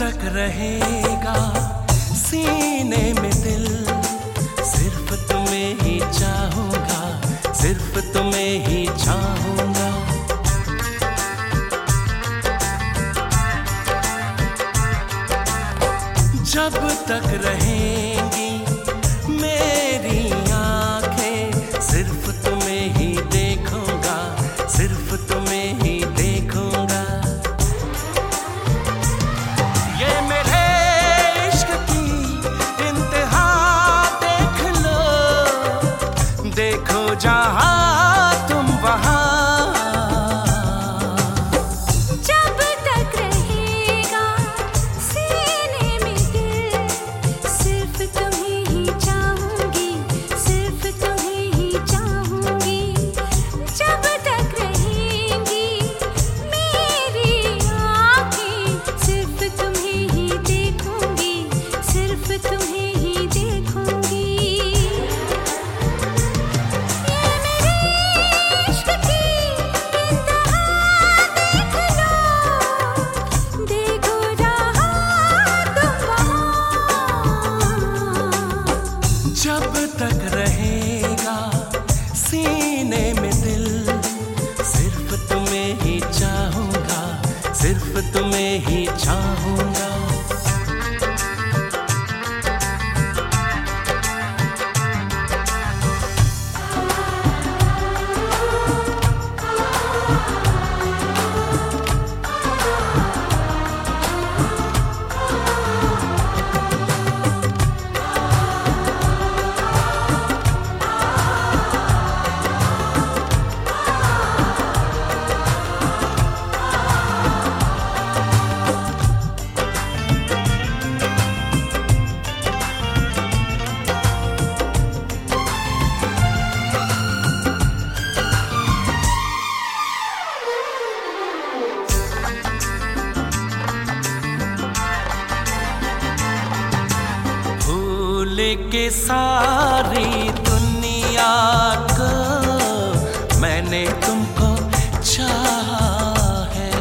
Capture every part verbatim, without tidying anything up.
तक रहेगा सीने में दिल, सिर्फ तुम्हें ही चाहूंगा, सिर्फ तुम्हें ही चाहूंगा। जब तक रहेंगी मेरी आंखें, सिर्फ तुम्हें ही देखूंगा, सिर्फ तुम्हें ही देखूंगा। ये मेरे इश्क की इंतहा देख लो, देखो जहां तुम वहां। जब तक रहेगा सीने में दिल, सिर्फ तुम्हें ही चाहूंगा, सिर्फ तुम्हें ही चाहूंगा। के सारी दुनिया को मैंने तुमको चाहा है,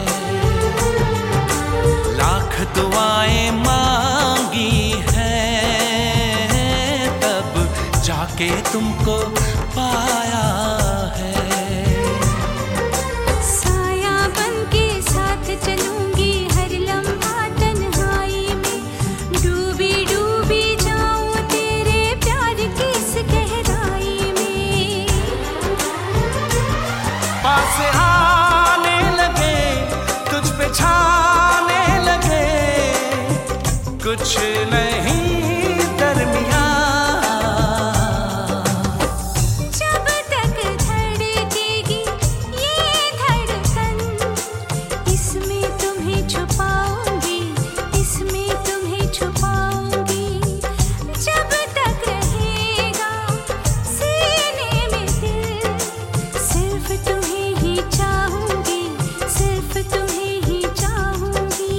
लाख दुआएं मांगी हैं, तब जाके तुमको पाया है। साया बन के साथ चलूंगी हर लम्हा तन्हाई में, डूबी डूबी पास आने लगे, तुझ पे छाने लगे, कुछ नहीं दरमियां। जब तक धड़केगी ये धड़कन, इसमें तुम्हें छुपाऊंगी, इसमें तुम्हें छुपाऊंगी। जब तक रहेगा सीने में दिल, सिर्फ तुम्हें ही चाहूंगी, सिर्फ तुम्हें ही चाहूंगी।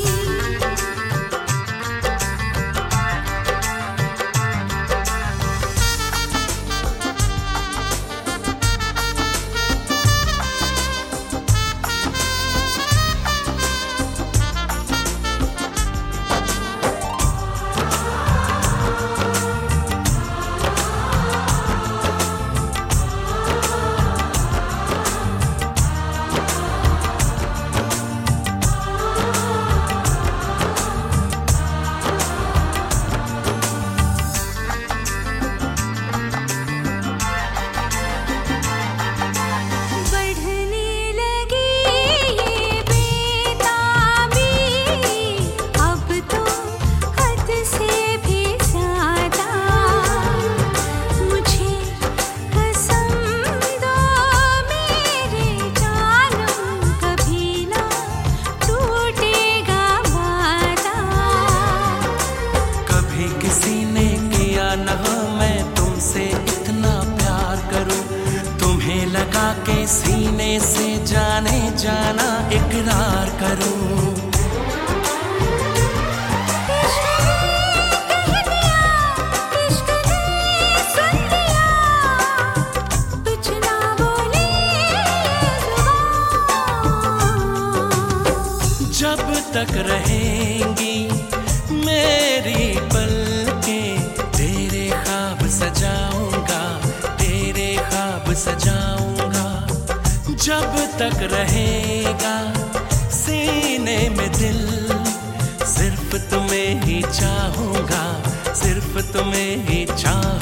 के सीने से जाने जाना इकरार करूं। जब तक रहेंगी सजाऊंगा जब तक रहेगा सीने में दिल। सिर्फ तुम्हें ही चाहूंगा, सिर्फ तुम्हें ही चाहूंगा।